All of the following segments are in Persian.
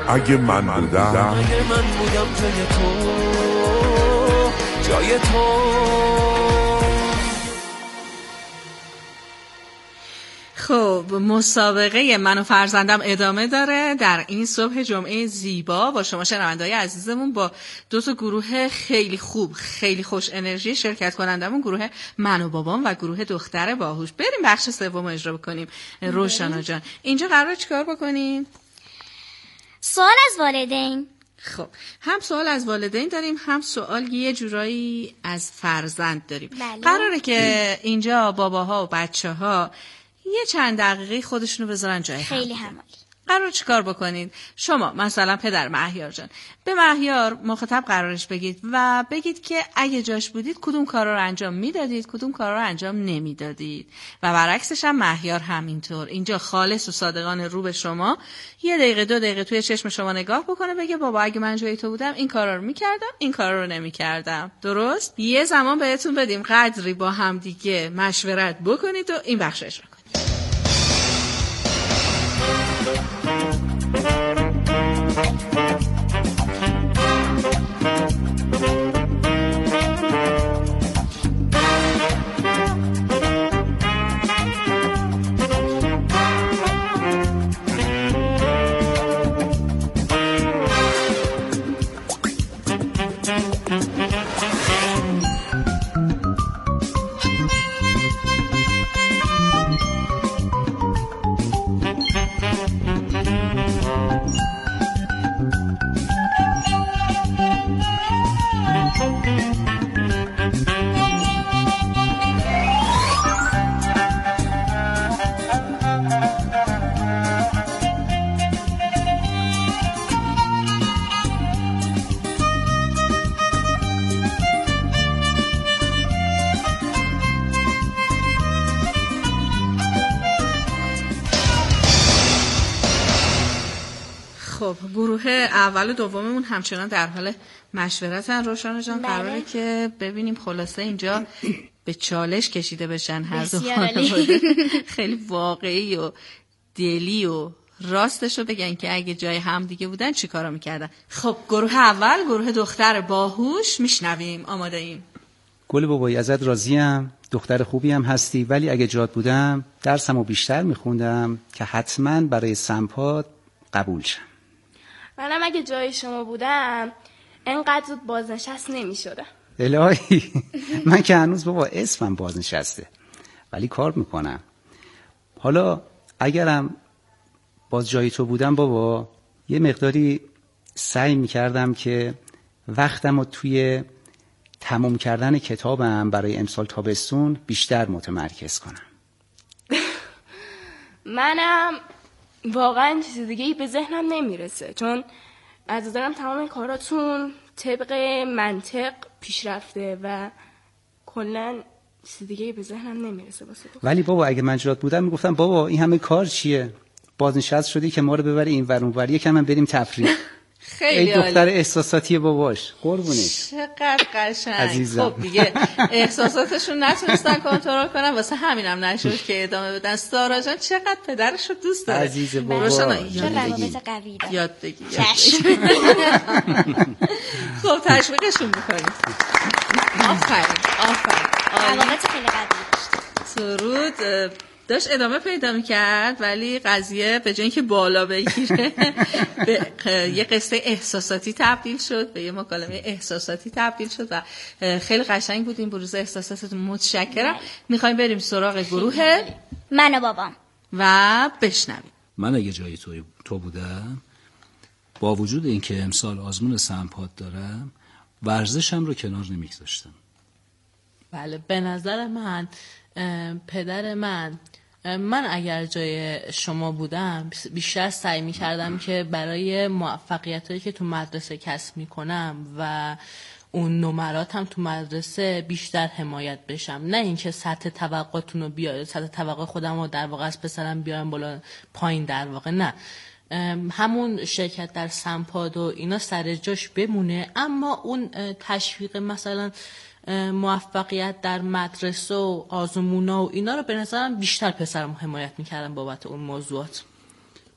اگه من بودم جای تو، جای تو. خب مسابقه من و فرزندم ادامه داره در این صبح جمعه زیبا با شما شنونده‌های عزیزمون، با دو تا گروه خیلی خوب، خیلی خوش انرژی شرکت کنندمون، گروه من و بابام و گروه دختر باهوش. بریم بخش سوم اجرا بکنیم. روشنا جان اینجا قراره چیکار بکنیم؟ سوال از والدین. خب هم سوال از والدین داریم، هم سوال یه جورایی از فرزند داریم. بله. قراره که اینجا باباها و بچه‌ها یه چند دقیقه خودشونو بذارن جای هم. خیلی همالی. قرار چیکار بکنید؟ شما مثلا پدر مهیار جان به مهیار مخاطب قرارش بگید و بگید که اگه جاش بودید کدوم کارا رو انجام میدادید، کدوم کارا رو انجام نمیدادید، و برعکسش هم مهیار همینطور. اینجا خالص و صادقانه رو به شما 1 دقیقه 2 دقیقه توی چشم شما نگاه بکنه، بگه بابا اگه من جای تو بودم این کارا رو میکردم، این کارا رو نمیکردم. درست؟ یه زمان بهتون بدیم قدری با هم دیگه مشورت بکنید و این بخش اجرا کنید. خب گروه اول و دوممون همچنان در حال مشورتن. روشنا جان قراره که ببینیم خلاصه اینجا به چالش کشیده بشن هر دو خانواده، خیلی واقعی و دلی و راستشو بگن که اگه جای هم دیگه بودن چی کارا میکردن. خب گروه اول، گروه دختر باهوش، میشنویم. آماده ایم؟ گل بابایی ازت راضیم، دختر خوبی هم هستی، ولی اگه جات بودم درسمو بیشتر میخوندم که حتما برای سمپاد قبول شم. منم اگه جای شما بودم انقدر زود بازنشست نمی شدم. الهی من که هنوز بابا اسمم بازنشسته ولی کار میکنم. حالا اگرم باز جای تو بودم بابا یه مقداری سعی میکردم که وقتم رو توی تموم کردن کتابم برای امسال تابستون بیشتر متمرکز کنم. منم واقعا چیز دیگه‌ای به ذهنم نمیرسه، چون از نظرم تمام کاراتون طبق منطق پیش رفته و کلا چیز دیگه‌ای به ذهنم نمیرسه واسه تو. ولی بابا اگه من جات بودم میگفتم بابا این همه کار چیه؟ بازنشست شدی که ما رو ببری این ور اون ور، یکم هم بریم تفریح. خیلی ای دختر احساساتی باباش، قربونش. چقدر قشنگ. عزیزم. خب دیگه احساساتشون نتونستن کنترل کنن، واسه همینم نشد که ادامه بدن. سارا جان چقدر پدرش رو دوست داره. عزیز بابا. روشنا یاد بگی. خب تشویقشون میکنیم. آفرین. روابط خیلی قوی داشت. سرود داشت ادامه پیدا میکرد، ولی قضیه به جای اینکه بالا بگیره به یه قصه احساساتی تبدیل شد، به یه مکالمه احساساتی تبدیل شد و خیلی قشنگ بود این بروز احساساتتون. متشکرم. میخوایم بریم سراغ گروه من و بابام و بشنویم. من اگه جای تو بودم، با وجود اینکه امسال آزمون سمپاد دارم، ورزشم رو کنار نمیگذاشتم. بله، به نظر من پدر من اگر جای شما بودم بیشتر سعی می‌کردم که برای موفقیتایی که تو مدرسه کسب می‌کنم و اون نمراتم تو مدرسه بیشتر حمایت بشم، نه اینکه سطح توقعتون رو بیاره، سطح توقع خودم رو در واقع از پسرم بیارم بالا پایین، در واقع نه. همون شرکت در سمپاد و اینا سر جاش بمونه، اما اون تشویق مثلا موفقیت در مدرسه و آزمونا و اینا رو به نظرم بیشتر پسرم حمایت میکردم بابت اون موضوعات.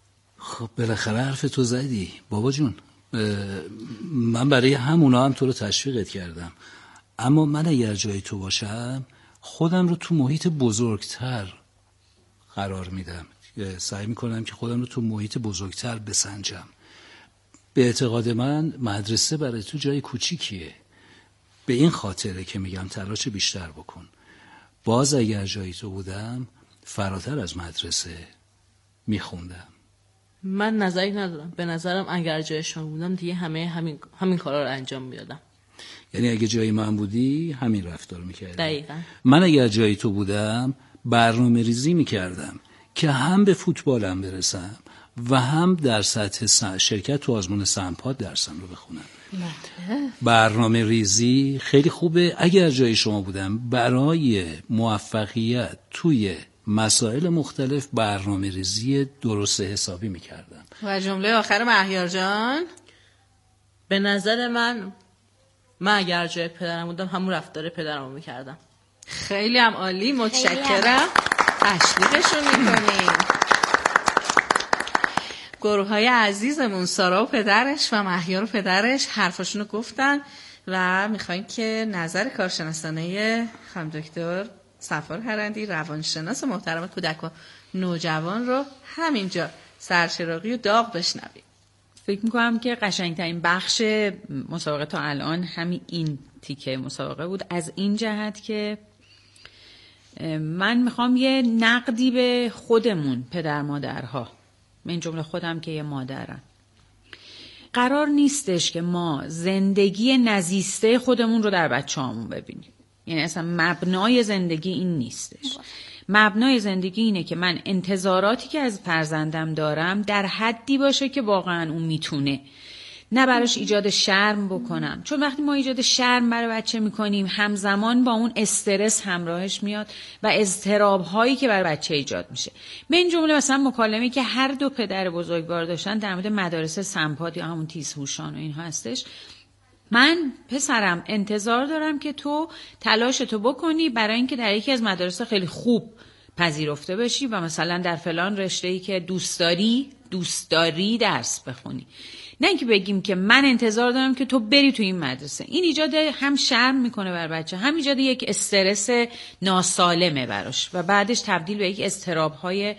خب بالاخره حرف تو زدی بابا جون. من برای همونا هم تو رو تشویقت کردم، اما من اگر جای تو باشم خودم رو تو محیط بزرگتر قرار میدم، سعی میکنم که خودم رو تو محیط بزرگتر بسنجم. به اعتقاد من مدرسه برای تو جای کوچیکیه، به این خاطره که میگم تلاش بیشتر بکن. باز اگر جای تو بودم فراتر از مدرسه میخوندم. من نظری ندارم، به نظرم اگر جای شما بودم دیگه همین کارا رو انجام میدادم. یعنی اگه جای من بودی همین رفتار میکردم؟ دقیقاً. من اگر جای تو بودم برنامه ریزی میکردم که هم به فوتبالم برسم و هم در سطح شرکت تو آزمون سمپاد درسم رو بخونم. برنامه ریزی خیلی خوبه. اگر جای شما بودم برای موفقیت توی مسائل مختلف برنامه ریزی درست حسابی میکردم. و جمله آخر مهیار جان؟ به نظر من اگر جای پدرم بودم همون رفتار پدرم رو میکردم. خیلی هم عالی، متشکرم. تشویقشون میکنیم. گروه های عزیزمون سارا و پدرش و مهیار و پدرش حرفاشونو گفتن و میخوایم که نظر کارشناسانه خانم دکتر صفا هرندی روانشناس محترم کودک و نوجوان رو همینجا سرچراغی و داغ بشنویم. فکر میکنم که قشنگترین بخش مسابقه تا الان همین این تیکه مسابقه بود، از این جهت که من میخوام یه نقدی به خودمون پدر مادرها، من جمله خودم که یه مادرم، قرار نیستش که ما زندگی نزیسته خودمون رو در بچه‌هامون ببینیم. یعنی اصلا مبنای زندگی این نیستش. مبنای زندگی اینه که من انتظاراتی که از فرزندم دارم در حدی باشه که واقعا اون میتونه، نه براش ایجاد شرم بکنم، چون وقتی ما ایجاد شرم برای بچه میکنیم همزمان با اون استرس همراهش میاد و اضطراب هایی که برای بچه ایجاد میشه. من جمله مثلا مکالمه‌ای که هر دو پدر بزرگوار داشتن در مورد مدارس سمپاد یا همون تیزهوشان و اینها هستش. من پسرم انتظار دارم که تو تلاشتو بکنی برای اینکه در یکی از مدارس خیلی خوب پذیرفته بشی و مثلا در فلان رشته‌ای که دوست داری درس بخونی. نه اینکه بگیم که من انتظار دارم که تو بری تو این مدرسه. این ایجاد هم شرم میکنه بر بچه، هم ایجاد یک استرس ناسالمه براش و بعدش تبدیل به یک اضطراب‌های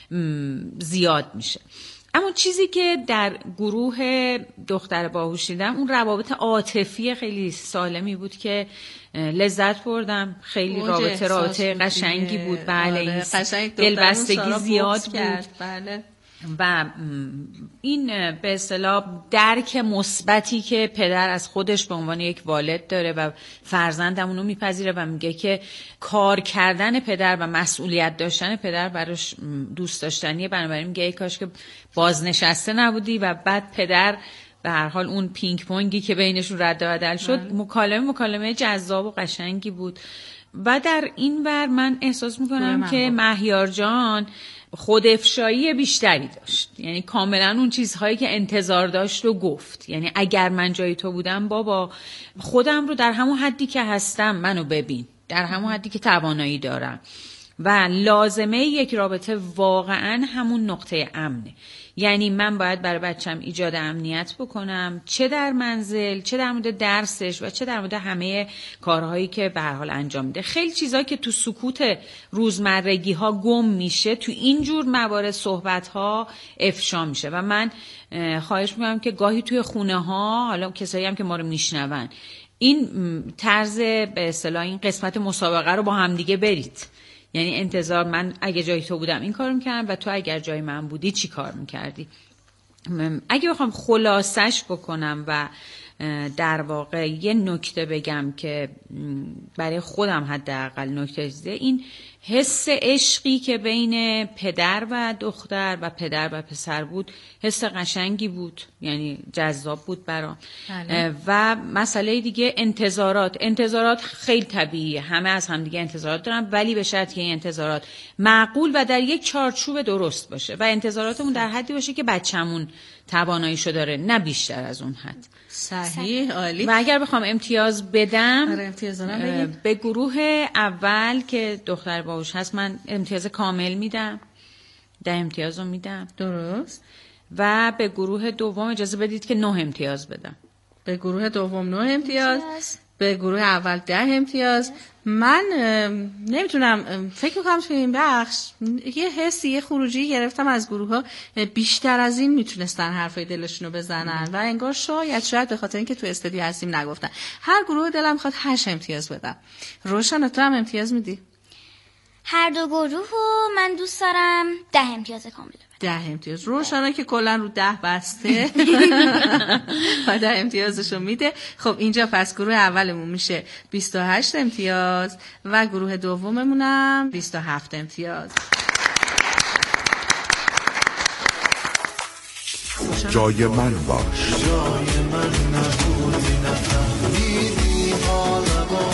زیاد میشه. اما چیزی که در گروه دختر باهوش دیدم اون روابط عاطفی خیلی سالمی بود که لذت بردم. خیلی رابطه قشنگی بود. بله، دلبستگی زیاد بود. بله. و این به اصطلاح درک مثبتی که پدر از خودش به عنوان یک والد داره و فرزندم اونو میپذیره و میگه که کار کردن پدر و مسئولیت داشتن پدر براش دوست داشتنیه. بنابراین میگه ای کاش که بازنشسته نبودی. و بعد پدر به هر حال اون پینگ پونگی که بینشون رد و بدل شد مکالمه جذاب و قشنگی بود. و در این ور من احساس میکنم که مهیار جان خودافشایی بیشتری داشت، یعنی کاملا اون چیزهایی که انتظار داشت رو گفت. یعنی اگر من جای تو بودم بابا خودم رو در همون حدی که هستم منو ببین، در همون حدی که توانایی دارم. و لازمه یک رابطه واقعا همون نقطه امنه. یعنی من باید برای بچم ایجاد امنیت بکنم، چه در منزل، چه در مورد درسش و چه در مورد همه کارهایی که به هر حال انجام میده. خیلی چیزایی که تو سکوت روزمرگی ها گم میشه تو اینجور موارد صحبت ها افشا میشه. و من خواهش میکنم که گاهی توی خونه ها، حالا کسایی هم که ما رو میشنون، این طرز به اصطلاح این قسمت مسابقه رو با هم دیگه برید. یعنی انتظار من اگه جای تو بودم این کارو میکردم و تو اگر جای من بودی چی کار میکردی. اگه بخوام خلاصش بکنم و در واقع یه نکته بگم که برای خودم حداقل نکته دیده، این حس عشقی که بین پدر و دختر و پدر و پسر بود حس قشنگی بود، یعنی جذاب بود برام. و مسئله دیگه انتظارات خیلی طبیعیه، همه از هم دیگه انتظارات دارن، ولی به شرطی که این انتظارات معقول و در یک چارچوب درست باشه و انتظاراتمون در حدی باشه که بچه‌مون تواناییشو داره، نه بیشتر از اون حد. صحیح، عالی. و اگر بخوام امتیاز بدم به گروه اول که دختر باهوش هست من امتیاز کامل میدم، 10 امتیاز رو میدم. درست. و به گروه دوم اجازه بدید که 9 امتیاز بدم. به گروه دوم 9 امتیاز، به گروه اول 10 امتیاز. من نمیتونم، فکر میکنم توی این بخش یه حسی، یه خروجی گرفتم از گروه ها بیشتر از این میتونستن حرفای دلشونو بزنن و انگار شاید به خاطر اینکه تو استودیو هستیم نگفتن. هر گروه دلم میخواد 8 امتیاز بدم. روشن تو هم امتیاز میدی؟ هر دو گروه رو من دوست دارم 10 امتیاز کامل بدم. 10 امتیاز. روشنا که کلا رو 10 بسته و 10 امتیازشو میده. خب اینجا پس گروه اولمون میشه 28 امتیاز و گروه دوممونم 27 امتیاز. جای من باش. جای من نبودی، نفهمیدی حالمو،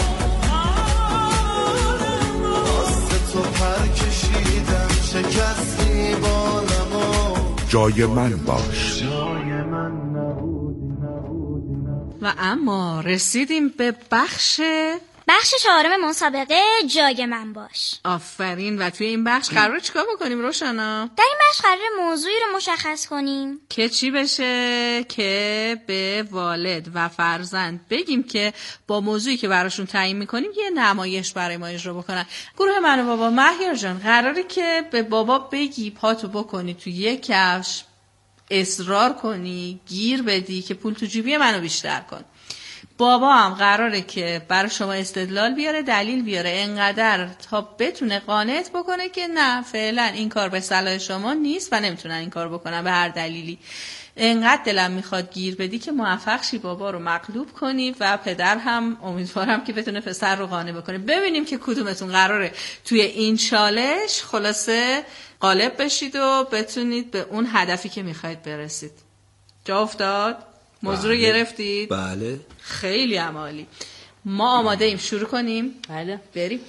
راست تو پر کشیدم شکستی بالمو. جای من باش. جای من نبودی. و اما رسیدیم به بخش چهارم مسابقه جای من باش. آفرین. و توی این بخش قراره چیکار بکنیم روشنا؟ در این بخش قراره موضوعی رو مشخص کنیم که چی بشه؟ که به والد و فرزند بگیم که با موضوعی که براشون تعیین میکنیم یه نمایش برای ما اجرا بکنن. گروه من و بابا، مهیار جان قراره که به بابا بگی پاتو بکنی تو یک کفش، اصرار کنی، گیر بدی که پول تو جیبی منو بیشتر کن. بابا هم قراره که برای شما استدلال بیاره، دلیل بیاره، انقدر تا بتونه قانعت بکنه که نه فعلا این کار به صلاح شما نیست و نمیتونن این کار بکنن به هر دلیلی. انقدر دلم میخواد گیر بدی که موفق شی بابا رو مغلوب کنی و پدر هم امیدوارم که بتونه پسر رو قانع بکنه. ببینیم که کدومتون قراره توی این چالش خلاصه غالب بشید و بتونید به اون هدفی که میخواید برسید. جا افتاد؟ موضوع رو گرفتید؟ بله. خیلی عالی. ما آماده ایم شروع کنیم؟ بله. بریم.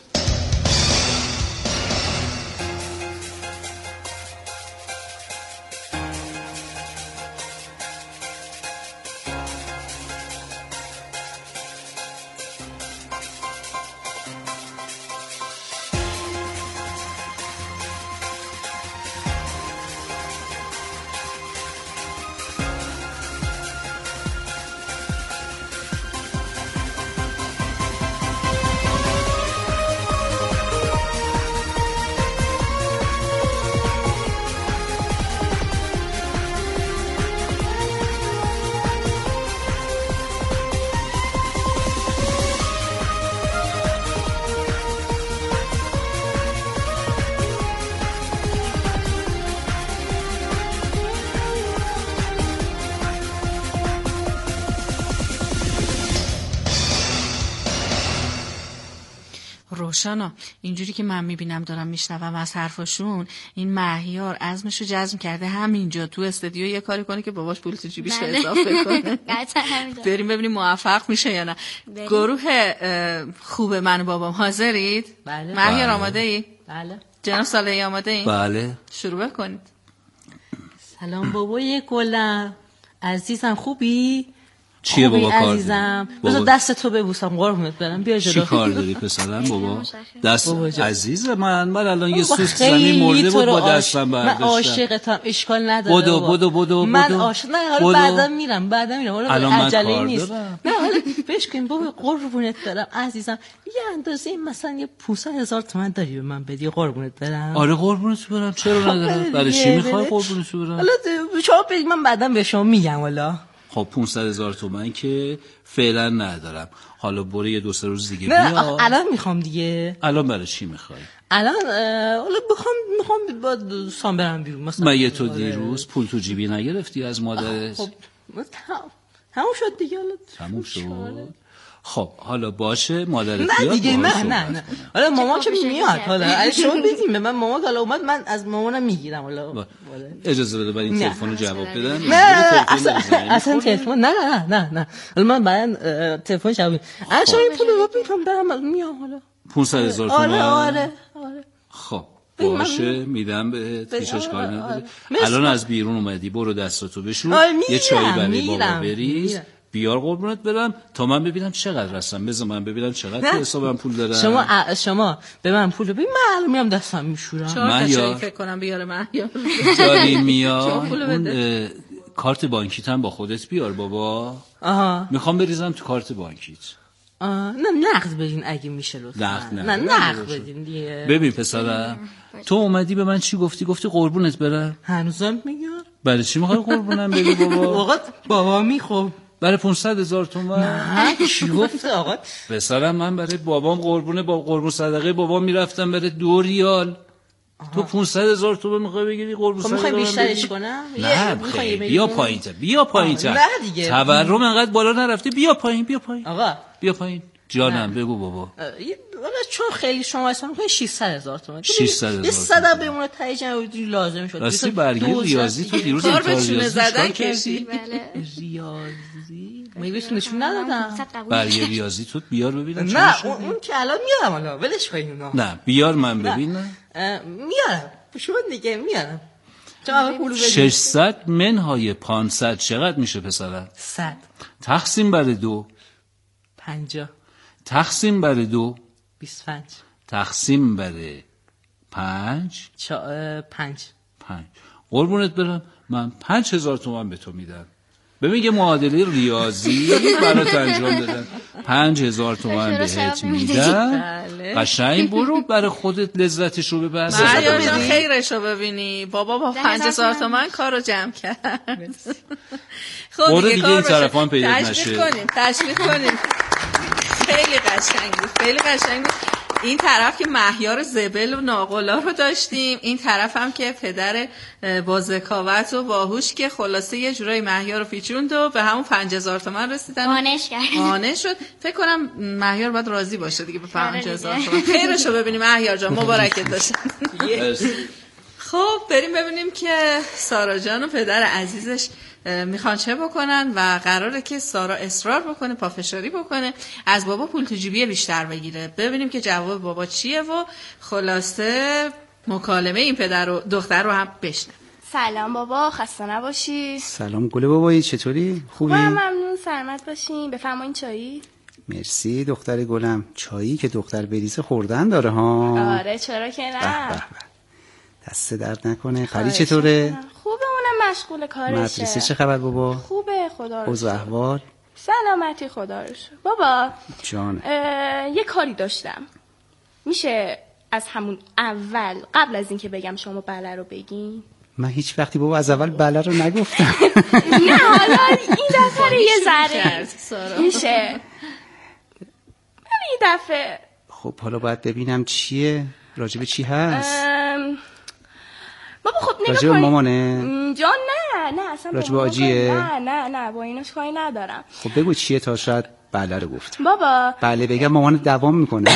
روشنا اینجوری که من میبینم دارم میشنوم از حرفاشون، این مهیار عزمشو جزم کرده همینجا تو استودیو یه کاری کنه که باباش پول تو جیبش اضافه کنه. بریم ببینیم موفق میشه یا نه. گروه خوب من و بابام حاضرید؟ بله. مهیار آماده ای؟ بله. جناب صالحی آماده ای؟ بله. شروع کنید. سلام بابای گلم، عزیزم خوبی؟ چیه بابا کار عزیزم؟ بذار دست تو ببوسم قربونت برم. بیا جلو. چی کار داری پسرم بابا؟ دست عزیز من الان یه سوسک زمین مرده بود با دستم برداشتم. من عاشقتم، اشکال نداره. بدو من عاشق. نه حالا بعدا میرم. الان من عجله کار نیست. دارم. نه حالا بهش کن بابا قربونت برم عزیزم. یه اندازه مثلا یه 500,000 تومان داری به من بدی قربونت برم. آره قربونت برم. چرا ندارم؟ برای چی میخوای قربونت برم؟ حالا شما بگید من بعدا به شما میگم. والا خب 500,000 تومان که فعلا ندارم. حالا برو یه 2-3 روز دیگه نه بیا. الان میخوام دیگه. الان برای چی میخوای؟ الان حالا میخوام با دوستان برم بیرون مثلا. مگه تو دیروز پول تو جیبی نگرفتی از مادرت؟ خب تموم شد دیگه. حالا تموم شد. خب حالا باشه مادرت نه بیاد دیگه. نه حالا مامان که میاد. حالا اگه شما بگیم به من مامان حالا اومد من از مامانم میگیرم. حالا اجازه بده من این تلفن رو جواب بدم. نه اصلا تلفن نه حالا من بعدن تلفن جواب میدم. اصلا این پول رو میگم برم میام. حالا 500,000 تومان. آره خب باشه میدم بهت. هیچ اشکالی نداره. الان از بیرون اومدی برو دستاتو بشور. یه چای برای بابا بریز. بیار قربونت برم تا من ببینم چقدر هستم. بذار من ببینم چقدر تو حسابم پول دارم. شما به من پول ببین، من الان میام دستم میشورم. 4 تا چایی فکر کنم بیاره مهیار. جاری میاد. کارت بانکیت هم با خودت بیار بابا. میخوام بریزم تو کارت بانکیت. نه نقد بدین اگه میشه لطفا. نه نقد بدین دیگه. ببین پسرم، تو اومدی به من چی گفتی؟ گفتی قربونت برم. هنوزم میگم. برای چی میخوای قربونم بری بابا؟ آقا بابا میخوام. برای 500,000 تومان؟ نه چی گفته آقا؟ پسرم من برای بابام قربون صدقه بابام میرفتم برای 2 ریال. تو 500,000 تومان میخوای بگیری قربون صدقه؟ میخوای بیشترش کنم؟ نه بیا پایین‌تر. نه دیگه. تورم انقدر بالا نرفته. بیا پایین. آقا بیا پایین. جانم بگو بابا. چون خیلی شما اصلا میخوای 600,000 تومان. 600,000 یه صدا بمونه تایید لازم شد. راستی برگه ریاضی تو دیروز کار به چونه زدن کشی. ریاضی میگوش نشون ندادم. برگه ریاضی تو بیار ببینم. نه اون که الان میارم، حالا ولش کن اونا. نه بیار من ببینم. میارم. شما دیگه میارم. 600 منهای 500 چقدر میشه پسرم؟ 100 تقسیم بر 2 50 تقسیم بر 2 25 تقسیم بر 5 5 قربونت برم من 5,000 تومان به تو میدم. ببین یه معادله ریاضی برات انجام دادم. 5,000 تومان بهت میدم. قشنگ برو برای خودت لذتش رو ببر. مهیار جان خیرش رو ببینی. بابا با 5,000 تومان کار رو جمع کرد. خب دیگه این طرفان پیدا نشه. تشویق کنیم. خیلی قشنگ بود. این طرف که مهیار زبل و ناقلا رو داشتیم، این طرف هم که پدر با ذکاوت و باهوش که خلاصه یه جورایی مهیار رو پیچوند و به همون 5,000 تومان رسیدن. قانع شد. فکر کنم مهیار باید راضی باشه دیگه به 5,000 تومان. خیرش رو ببینیم مهیار جان، مبارکت باشه. خب بریم ببینیم که سارا جان و پدر عزیزش میخوان چه بکنن و قراره که سارا اصرار بکنه، پافشاری بکنه، از بابا پول تو جیبی بیشتر بگیره. ببینیم که جواب بابا چیه و خلاصه مکالمه این پدر و دختر رو هم بشنویم. سلام بابا، خسته نباشی. سلام گله بابایی، چطوری؟ خوبی؟ ممنون، سلامت باشین. بفرمایین چایی. مرسی دختر گلم. چایی که دختر بریزه خوردن داره ها. آره چرا که نه. دست درد نکنه. خالی چطوره؟ خوبه، اونم مشغول کارشه. مدرسه چه خبر بابا؟ خوبه خدا رو شکر. اوضاع احوال؟ سلامتی خدا رو شکر. بابا جان یه کاری داشتم، میشه از همون اول قبل از اینکه بگم شما بله رو بگین؟ من هیچ وقتی بابا از اول بله رو نگفتم. نه حالا این دفعه یه ذره میشه. این دفعه خب حالا باید ببینم چیه، راجب چی هست. بابا خب نگاه راجب مامانه جان؟ نه اصلا راجب آجیه؟ نه با ایناش کاری ندارم. خب بگو چیه تا شاید بله رو گفت. بابا بله بگم مامان دوام میکنه.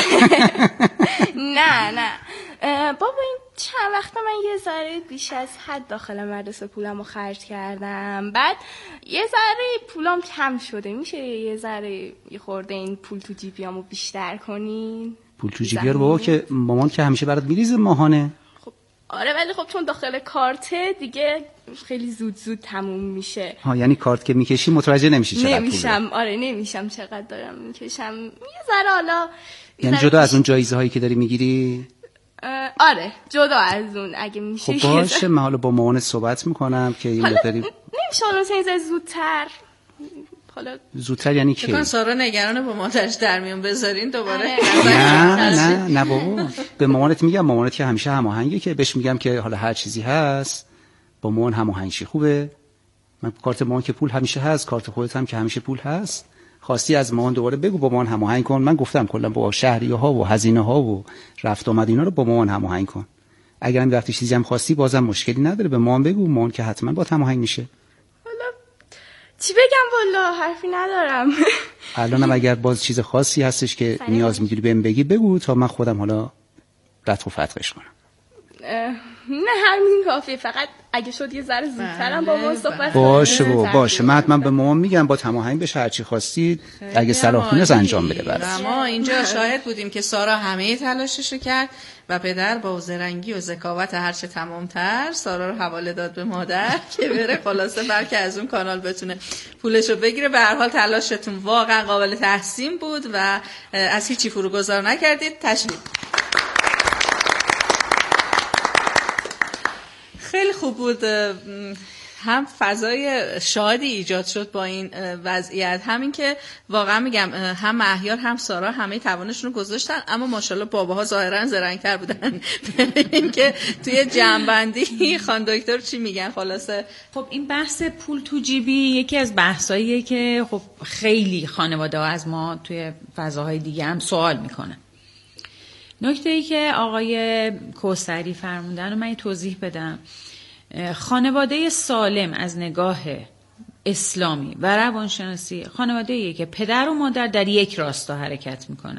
نه بابا این چند وقت من یه ذره بیش از حد داخل مدرسه پولمو خرج کردم، بعد یه ذره پولام کم شده. میشه یه ذره یه خورده این پول تو جیبیامو بیشتر کنین؟ پول تو جیبی رو بابا که مامان که همیشه برات میریزه ماهانه. خب آره ولی خب چون داخل کارته دیگه خیلی زود تموم میشه. ها یعنی کارت که میکشی متوجه نمیشی چقدر پول نمیشم. آره نمیشم چقدر دارم میکشم. یه ذره حالا یعنی جدا از اون جایزه هایی که داری میگیری؟ آره جدا از اون اگه میشه. خب باشه من حالا با مامانت صحبت میکنم که این مقداری نمیشه حالا یه زودتر. حالا زودتر یعنی کی؟ بکن سارا نگرانه با مادرش در میون بذارین دوباره. نه بابا به مامانت میگم، مامانت که همیشه هماهنگه که بهش میگم که حالا هر چیزی هست با مامان هماهنگ شی. خوبه؟ من کارت مامان که پول همیشه هست، کارت خودت هم که همیشه پول هست. خواستی از مامان دوباره بگو با مامان هماهنگ کن. من گفتم کلا با شهریه‌ها و هزینه‌ها و رفت آمد اینا رو با مامان هماهنگ کن. اگر هم وقتی چیزی هم خواستی بازم مشکلی نداره به مامان بگو، مامان که حتما با هماهنگ میشه. چی بگم والا حرفی ندارم. الانم اگر باز چیز خاصی هستش که نیاز می‌داری بهم بگی بگو تا من خودم حالا رتق و فتقش کنم. نه همین کافیه، فقط اگه شد یه ذره زودترم با ما صحبت باشه من حتما به مامان میگم با تماهنگ بشه هرچی خواستید اگه صلاح تونست انجام بده براش. ما اینجا شاهد بودیم که سارا همه تلاششو کرد و پدر با زرنگی و ذکاوت هرچه تمامتر سارا رو حواله داد به مادر که بره خلاصه بلکه از اون کانال بتونه پولشو بگیره. به هر حال تلاشتون واقعا قابل تحسین بود و از هیچی فروگذار نکردید. تشریف. خیلی خوب بود. هم فضای شادی ایجاد شد با این وضعیت، همین که واقعا میگم هم مهیار هم سارا همه توانشون رو گذاشتن، اما ماشاءالله باباها ظاهرا زرنگ‌تر بودن. این که توی جمع‌بندی خان دکتر چی میگن خلاصه. خب این بحث پول تو جیبی یکی از بحثاییه که خب خیلی خانواده‌ها از ما توی فضاهای دیگه هم سوال میکنن. نکته‌ای که آقای کوثری فرمودن رو من توضیح بدم. خانواده سالم از نگاه اسلامی و روانشناسی خانواده‌ایه که پدر و مادر در یک راستا حرکت میکنن.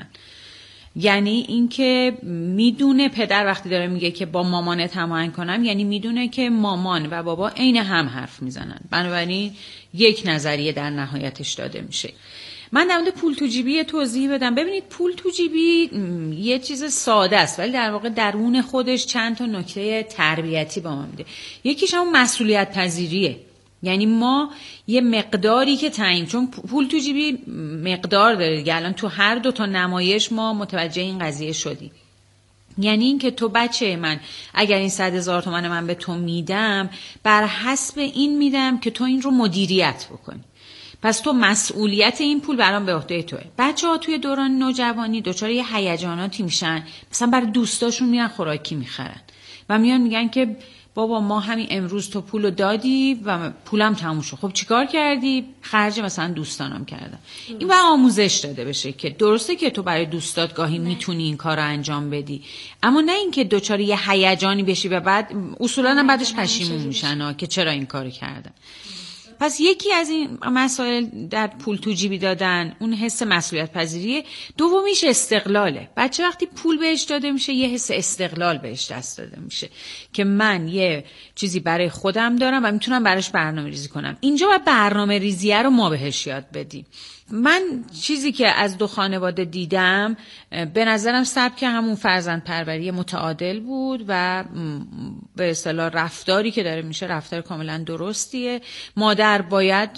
یعنی اینکه میدونه پدر وقتی داره میگه که با مامانت هماهنگ کنم، یعنی میدونه که مامان و بابا عین هم حرف میزنن، بنابراین یک نظریه در نهایتش داده میشه. من در مورد پول تو جیبی توضیح بدم. ببینید پول تو جیبی یه چیز ساده است ولی در واقع درون خودش چند تا نکته تربیتی با ما میده. یکیش هم مسئولیت پذیریه. یعنی ما یه مقداری که تعیین، چون پول تو جیبی مقدار داره دیگه، الان تو هر دو تا نمایش ما متوجه این قضیه شدیم. یعنی این که تو بچه من اگر این 100,000 تومان من به تو میدم، بر حسب این میدم که تو این رو مدیریت بکنی. پس تو مسئولیت این پول برام به عهده توئه. بچه‌ها توی دوران نوجوانی دچار یه هیجاناتی میشن، مثلا برای دوستاشون میرن خوراکی میخرن و میان میگن که بابا ما همین امروز تو پولو دادی و پولم تموم شد. خب چیکار کردی؟ خرج مثلا دوستانم کردم. این باید آموزش داده بشه که درسته که تو برای دوستات گاهی میتونی این کارو انجام بدی، اما نه اینکه دچار یه هیجانی بشی و بعد اصولا هم بعدش پشیمون میشن که چرا این کارو کردن. پس یکی از این مسائل در پول تو جیبی دادن اون حس مسئولیت پذیریه. دومیش استقلاله. بچه وقتی پول بهش داده میشه یه حس استقلال بهش دست داده میشه که من یه چیزی برای خودم دارم و میتونم براش برنامه ریزی کنم. اینجا باید برنامه ریزیه رو ما بهش یاد بدیم. من چیزی که از دو خانواده دیدم به نظرم سبک همون فرزند پروری متعادل بود و به اصطلاح رفتاری که داره میشه رفتار کاملا درستیه. مادر باید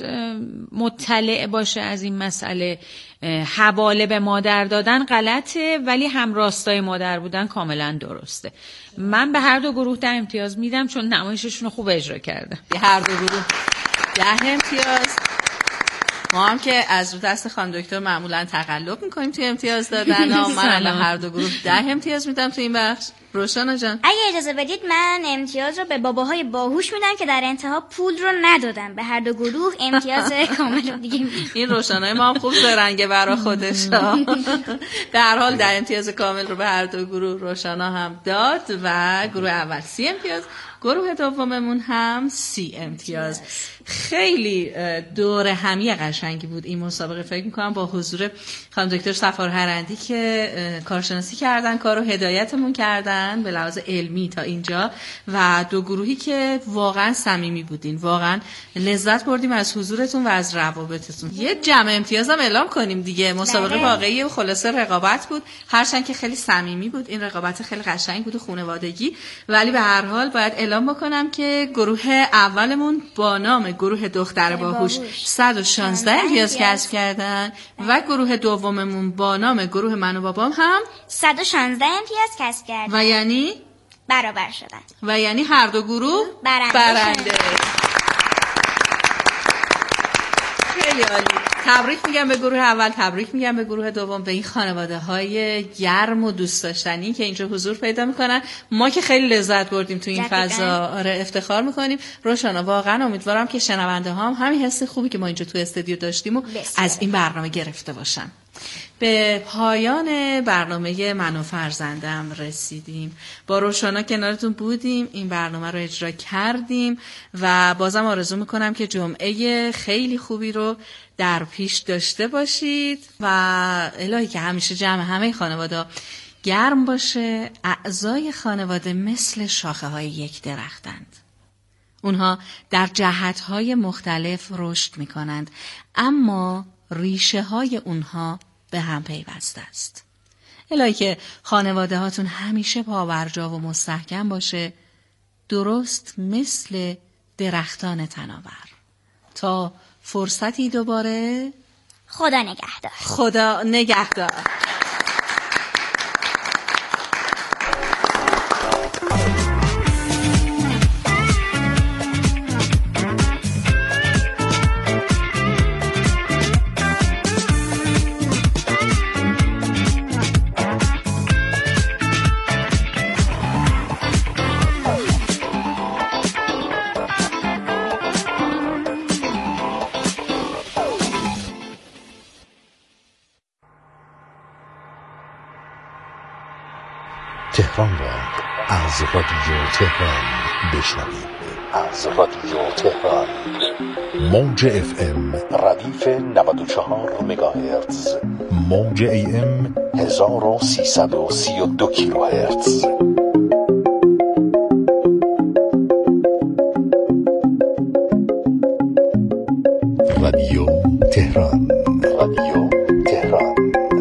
مطلع باشه از این مسئله. حواله به مادر دادن غلطه ولی هم راستای مادر بودن کاملا درسته. من به هر دو گروه 10 امتیاز میدم چون نمایششون رو خوب اجرا کردن. هر دو گروه 10 امتیاز. ما هم که از رو دست خانم دکتر معمولا تقلب میکنیم توی امتیاز دادن. من الان هر دو گروه 10 امتیاز میدم توی این بخش. روشنا جان اگه اجازه بدید من امتیاز رو به باباهای باهوش میدم که در انتها پول رو ندادن. به هر دو گروه امتیاز کامل دیگه میدم. این روشنای ما هم خوب زرنگه برای خودش. در حال 10 امتیاز کامل رو به هر دو گروه روشنا هم داد و گروه اول 30 امتیاز، گروه دوممون هم 30 امتیاز. خیلی دور همی قشنگی بود این مسابقه. فکر میکنم با حضور خانم دکتر صفار هرندی که کارشناسی کردن، کارو هدایتمون کردن به لحاظ علمی تا اینجا، و دو گروهی که واقعا صمیمی بودین. واقعا لذت بردیم از حضورتون و از روابطتون. یه جمع امتیاز هم اعلام کنیم دیگه. مسابقه واقعی و خلاصه رقابت بود، هرچند که خیلی صمیمی بود. این رقابت خیلی قشنگ بود و خانوادگی، ولی به هر حال باید اعلام بکنم که گروه اولمون با نام گروه دختر باهوش 116 امتیاز کسب کردن و گروه دوممون با نام گروه من و بابام هم 116 امتیاز کسب کردن و یعنی برابر شدن و یعنی هر دو گروه برنده. خیلی عالی. تبریک میگم به گروه اول، تبریک میگم به گروه دوم، به این خانواده های گرم و دوست داشتنی که اینجا حضور پیدا میکنن. ما که خیلی لذت بردیم تو این فضا. آره افتخار میکنیم. روشانا واقعا امیدوارم که شنونده ها هم همین حس خوبی که ما اینجا تو استودیو داشتیم و از این برنامه گرفته باشن. به پایان برنامه من و فرزندم رسیدیم. با روشانا کنارتون بودیم، این برنامه رو اجرا کردیم و بازم آرزو میکنم که جمعه خیلی خوبی رو در پیش داشته باشید و الهی که همیشه جمع همه خانواده گرم باشه، اعضای خانواده مثل شاخه های یک درختند. اونها در جهت‌های مختلف رشد می‌کنند، اما ریشه های اونها به هم پیوسته است. الهی که خانواده هاتون همیشه پابرجا و مستحکم باشه، درست مثل درختان تناور. تا فرصتی دوباره، خدا نگهدار. خدا نگهدار. تهران را از رادیو تهران بشنوید. از رادیو تهران موج FM ردیف 94 مگاهرتز، موج AM 1332 کیلوهرتز. رادیو تهران، رادیو تهران.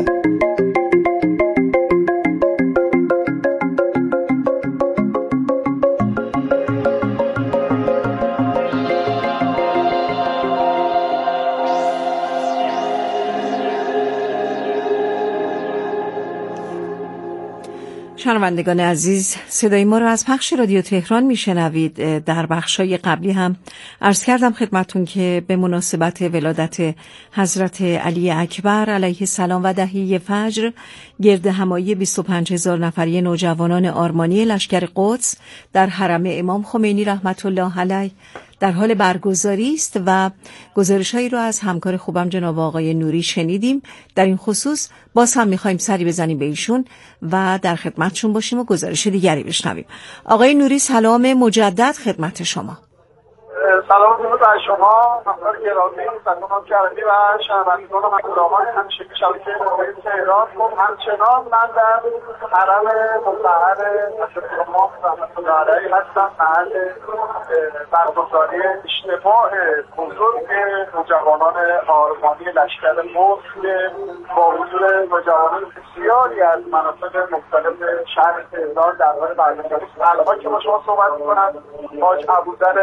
شنوندگان عزیز، صدای ما را از پخش رادیو تهران میشنوید. در بخشای قبلی هم عرض کردم خدمتون که به مناسبت ولادت حضرت علی اکبر علیه السلام و دهه فجر، گرد همایی 25,000 نفری نوجوانان آرمانی لشکر قدس در حرم امام خمینی رحمت الله علیه در حال برگزاری است و گزارش‌هایی رو از همکار خوبم جناب آقای نوری شنیدیم. در این خصوص باز هم می‌خوایم سری بزنیم به ایشون و در خدمتشون باشیم و گزارش دیگری بشنویم. آقای نوری، سلام مجدد خدمت شما. سلام درود بر شما همکار گرامی سلام کردی و شنوندگان محترمان همیشه شبکه تهران. خب همچنان من در حرم مطهر حضرت امام رحمت الله علیه هستم، محل برگزاری اجتماع بزرگ نوجوانان آرمانی لشکر قدس با حضور نوجوانان بسیاری از مناطق مختلف شهر تهران در حال برگزاری است. الان که با شما صحبت می‌کنم حاج ابوذر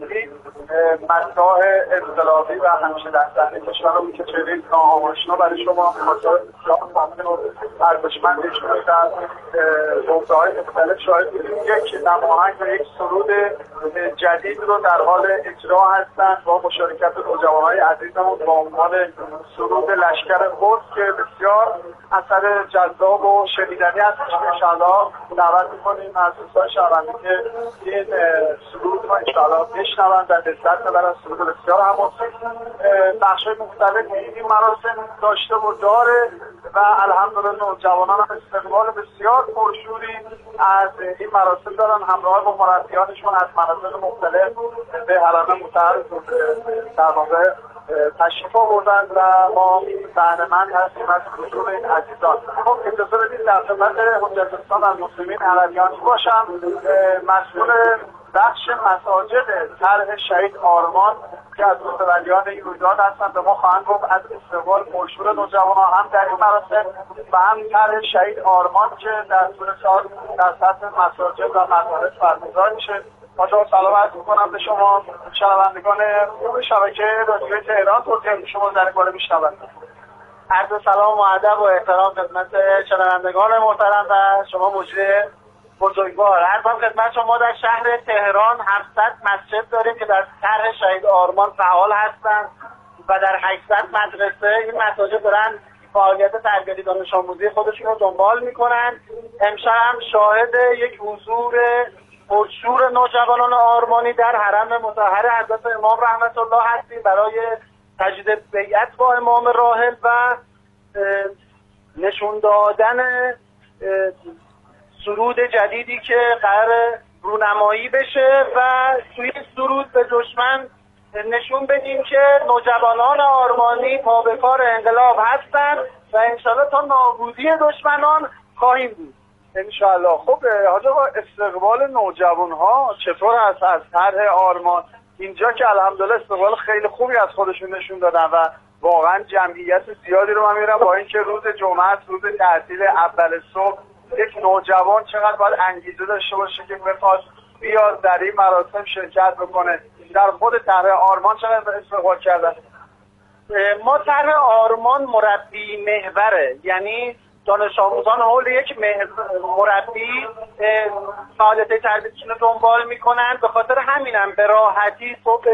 مداح انقلابی و همیشه در صحنه کشورمون که چهره ناآشنا برای شما خاطر فاطمه و ارزشمند ایشون در حوزه‌های مختلف شاهد بودیم. یک نماهنگ و یک سرود جدید رو در حال اجرا هستند با مشارکت نوجوان‌های عزیزمون با عنوان سرود لشکر قدس که بسیار اثر جذاب و شنیدنی هست. انشاءالله دعوت می‌کنیم از دوستان شنونده که این سرود رو انشاءالله بشنون و لذت ببرن. سرود بسیار حماسی، بخش‌های مختلفی این مراسم داشته و داره و الحمدلله نوجوانان هم استقبال بسیار پرشوری از این مراسم دارن. همراه با مربیانشون از مناطق مختلف به حرم مطهر در واقع تشریف آوردن و ما بهره‌مند هستیم از حضور این عزیزان. خب اجازه بدید در خدمت حجت الاسلام المسلمین عربیانی باشم. مسئول بخش مساجد طرح شهید آرمان که از متولیان این رویداد هستند به ما خواهند گفت از استقبال پرشور نوجوانان هم در این مراسم و هم طرح شهید آرمان که در طول سال در سطح مساجد و مدارس برگزار میشه. آقا سلام عرض می‌کنم به شما شنوندگان خوب شبکه رادیو تهران. توضیح شما در این باره میشنوند. عرض سلام و ادب و احترام خدمت شنوندگان محترم و شما مجری بزرگوار. عرضم خدمت شما در شهر تهران 700 مسجد داریم که در طرح شهید آرمان فعال هستند و در 800 مدرسه این مساجد دارن فعالیت تربیتی دانش آموزی خودشون رو دنبال میکنن. امشب هم شاهد یک حضور پرشور نوجوانان آرمانی در حرم مطهر حضرت امام رحمت الله هستیم برای تجدید بیعت با امام راحل و نشون دادن سرود جدیدی که قرار رونمایی بشه و توی سرود به دشمن نشون بدیم که نوجوانان آرمانی پا به کار انقلاب هستند و انشالله تا نابودی دشمنان خواهیم بود انشاءالله. خب حاج آقا، استقبال نوجوان ها چطور هست از طرح آرمان اینجا که الحمدلله استقبال خیلی خوبی از خودشون نشون دادن و واقعا جمعیت زیادی رو من میرم، با اینکه روز جمعه روز تعطیل اول صبح یک نوجوان چقدر باید انگیزه داشته باشه که بخواد بیاد در این مراسم شرکت بکنه. در خود طرح آرمان چقدر استقبال کردن. ما طرح آرمان مربی محوره، یعنی دانش آموزان حول یک مربی فعالیت تربیتیشون رو دنبال میکنن. به خاطر همینم به راحتی صبح